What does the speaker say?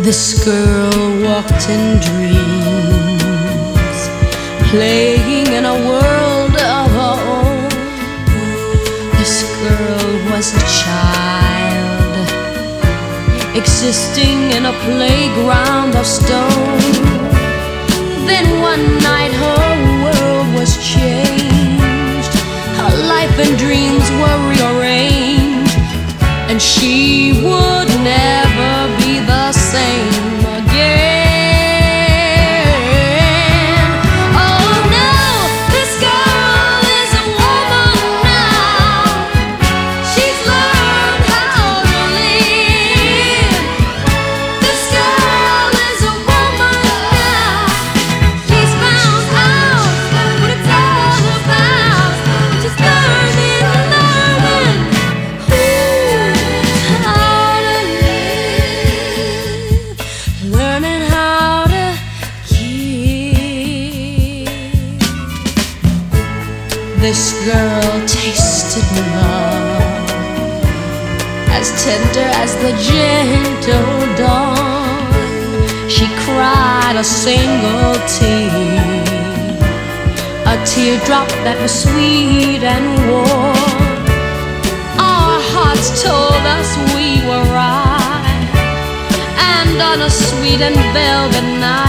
This girl walked in dreams, playing in a world of her own. This girl was a child, existing in a playground of stone. Then one night her world was changed, her life and dreams were rearranged, and she would never be the same again. Oh no, this girl is a woman now. She's learned how to live. This girl is a woman now. She's found out what it's all about. She's learning how to live. Learning how to give. This girl tasted love, as tender as the gentle dawn. She cried a single tear, a teardrop that was sweet and warm. Our hearts told us we were right, and on a sweet and velvet night